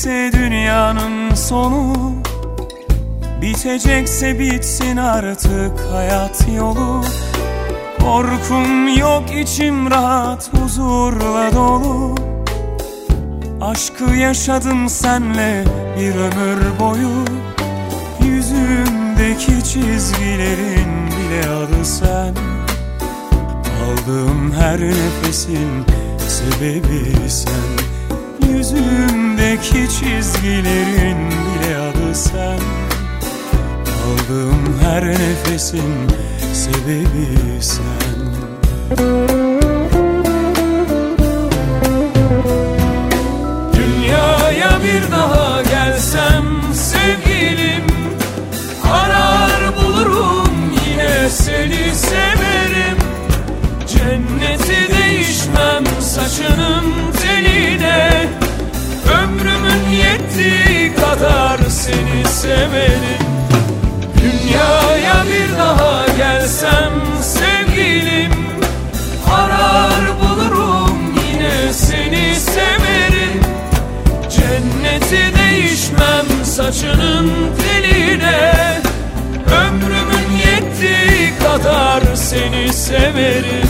Bitecekse dünyanın sonu, bitecekse bitsin artık hayat yolu. Korkum yok, içim rahat, huzurla dolu. Aşkı yaşadım senle bir ömür boyu. Yüzümdeki çizgilerin bile adı sen. Aldığım her nefesin sebebi sen. Yüzümdeki çizgilerin bile adı sen. Aldığım her nefesin sebebi sen. Dünyaya bir daha gelsem sevgilim, arar bulurum yine seni severim. Cenneti değişmem saçının teline, ömrümün yettiği kadar seni severim. Dünyaya bir daha gelsem sevgilim, arar bulurum yine seni severim. Cenneti değişmem saçının teline, ömrümün yettiği kadar seni severim.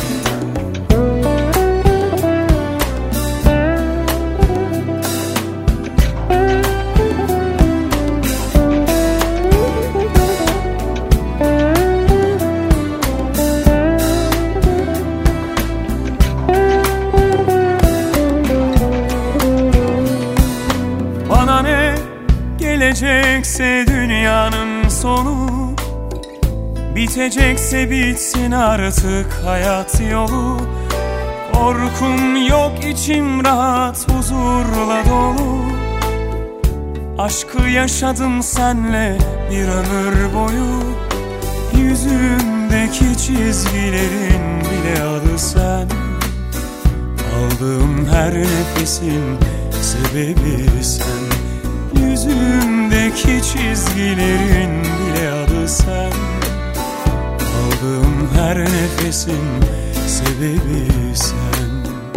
Bana ne gelecekse dünyanın sonu, bitecekse bitsin artık hayat yolu. Korkum yok, içim rahat, huzurla dolu. Aşkı yaşadım senle bir ömür boyu. Yüzümdeki çizgilerin bile adı sen. Aldığım her nefesin sebebi sen. Yüzümdeki çizgilerin bile adı sen. Aldığım her nefesin sebebi sen.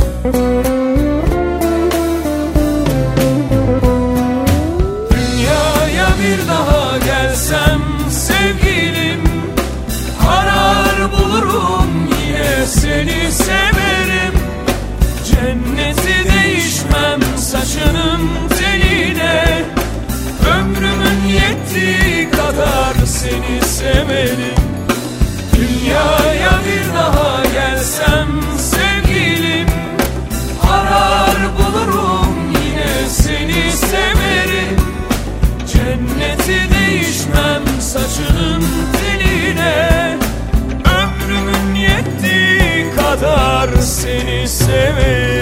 Dünyaya bir daha gelsem sevgilim, arar bulurum yine seni severim. Cenneti değişmem saçının teline, ömrümün yettiği kadar seni severim. Dünyaya bir daha gelsem sevgilim, arar bulurum yine seni severim. Cenneti değişmem saçının teline, ömrümün yettiği kadar seni severim.